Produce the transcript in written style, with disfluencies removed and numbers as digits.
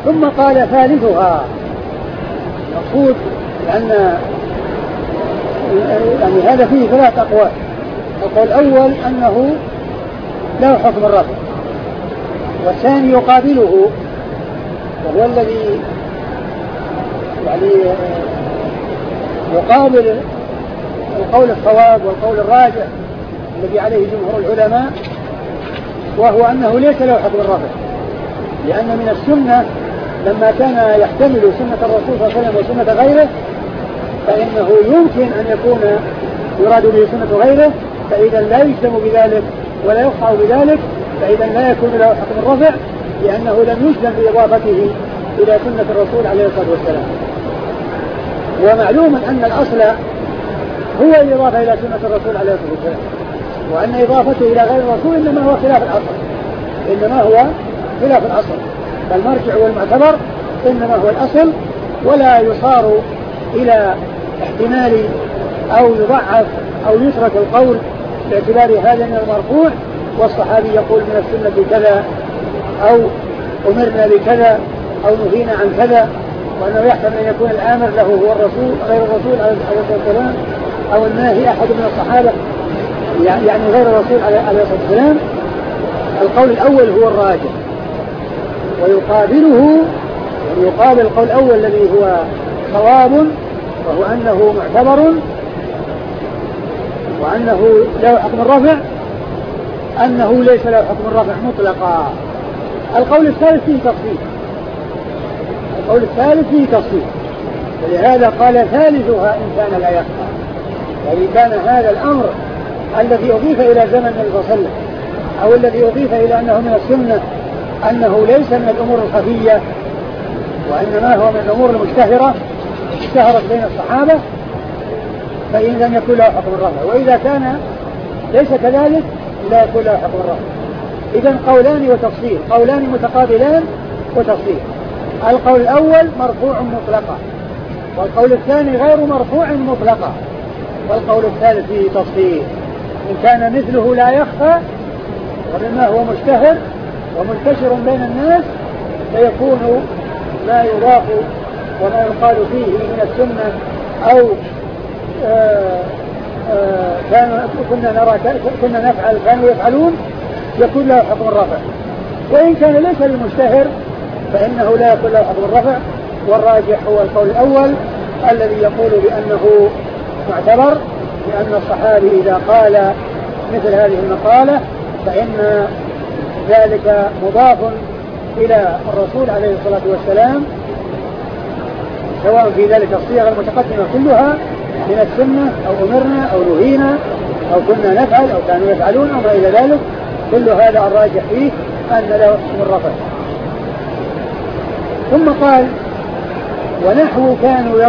ثم قال ثالثها، مقصود لأن يعني هذا فيه ثلاث أقوال. القول الأول أنه لا حكم الرفع، والثاني يقابله وهو الذي يعني يقابل القول الصواب والقول الراجح الذي عليه جمهور العلماء، وهو أنه ليس له حكم الرفع، لأن من السنة لما كان يحتمل سنة الرسول صلى الله عليه وسلم وسنة غيره فإنه يمكن أن يكون يراد به سنة غيره، فإذا لا يجزم بذلك ولا يقطع بذلك، فإذا لا يكون له حكم الرفع، لأنه لم يجزم بإضافته إلى سنة الرسول عليه الصلاة والسلام. ومعلوم أن الأصل هو الإضافة إلى سنة الرسول عليه الصلاة والسلام، وأن إضافته إلى غير الرسول إنما هو خلاف الأصل، إنما هو خلاف الأصل، فالمرجع والمعتبر إنما هو الأصل، ولا يصار إلى احتمال أو يضعف أو يترك القول باعتبار هذا من المرفوع، والصحابي يقول من السنة كذا أو أمرنا بكذا أو نهينا عن كذا، وأنه يحتمل أن يكون الآمر له هو الرسول غير الرسول عليه الصلاة والسلام، أو الناهي أحد من الصحابة يعني غير الرسول عليه الصلاة والسلام. القول الأول هو الراجح، ويقابله يعني يقابل القول الأول الذي هو صواب، وهو أنه معتبر وأنه له حكم الرفع، أنه ليس له حكم الرفع مطلقا. القول الثالث فيه تفصيل، القول الثالث فيه تفصيل، ولهذا قال ثالثها إن كان لا يخفى، يعني كان هذا الأمر الذي أضيف إلى زمن النبي صلى الله عليه وسلم أو الذي أضيف إلى أنه من السنة أنه ليس من الأمور الخفية، وإنما هو من الأمور المشتهرة اشتهرت بين الصحابة، فإن لم يكن له حكم الرفع، وإذا كان ليس كذلك لا يكون له حكم الرفع. إذن قولان وتفصيل، قولان متقابلان وتفصيل. القول الأول مرفوع مطلقا، والقول الثاني غير مرفوع مطلقا، والقول الثالث فيه تفصيل. إن كان مثله لا يخفى ومما هو مشتهر ومنتشر بين الناس فيكون ما يضاف وما يقال فيه من السنة أو كنا نفعل كانوا يفعلون يكون له حكم الرفع، وإن كان ليس المشتهر فإنه لا يكون له حكم الرفع. والراجح هو القول الأول الذي يقول بأنه معتبر، لأن الصحابي إذا قال مثل هذه المقالة فإن ذلك مضاف إلى الرسول عليه الصلاة والسلام، سواء في ذلك الصيغ المتقدمة كلها من السنة أو أمرنا أو نهينا أو كنا نفعل أو كانوا يفعلون أو ما إلى ذلك، كل هذا الراجح فيه أن له حكم الرفع. ثم قال ونحو كانوا